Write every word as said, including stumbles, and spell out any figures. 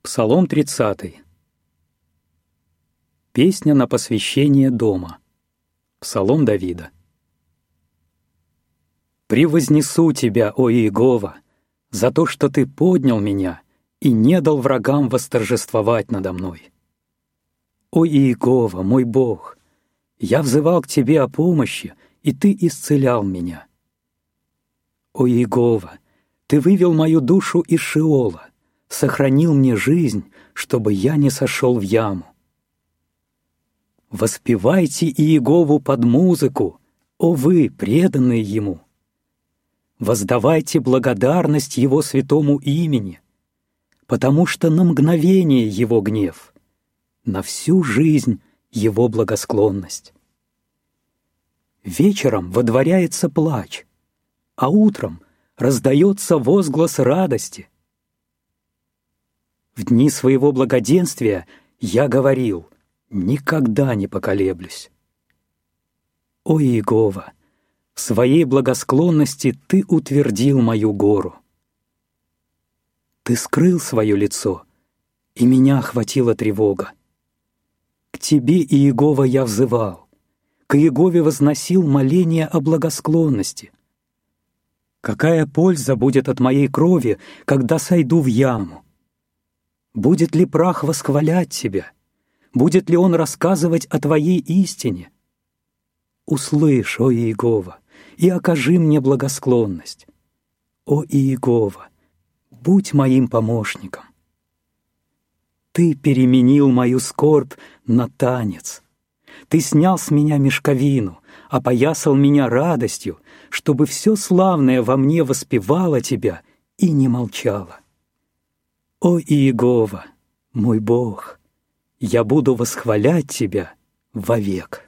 Псалом тридцатый. Песня на посвящение дома. Псалом Давида. «Превознесу тебя, о Иегова, за то, что ты поднял меня и не дал врагам восторжествовать надо мной. О Иегова, мой Бог, я взывал к тебе о помощи, и ты исцелял меня. О Иегова, ты вывел мою душу из Шеола, сохранил мне жизнь, чтобы я не сошел в яму. Воспевайте Иегову под музыку, о вы, преданные Ему. Воздавайте благодарность Его святому имени, потому что на мгновение Его гнев, на всю жизнь Его благосклонность. Вечером водворяется плач, а утром раздается возглас радости. В дни своего благоденствия я говорил: никогда не поколеблюсь. О Иегова, в своей благосклонности ты утвердил мою гору. Ты скрыл свое лицо, и меня охватила тревога. К тебе, Иегова, я взывал, к Иегове возносил моление о благосклонности. Какая польза будет от моей крови, когда сойду в яму? Будет ли прах восхвалять тебя? Будет ли он рассказывать о твоей истине? Услышь, о Иегова, и окажи мне благосклонность. О Иегова, будь моим помощником. Ты переменил мою скорбь на танец. Ты снял с меня мешковину, опоясал меня радостью, чтобы все славное во мне воспевало тебя и не молчало. О Иегова, мой Бог, я буду восхвалять тебя вовек.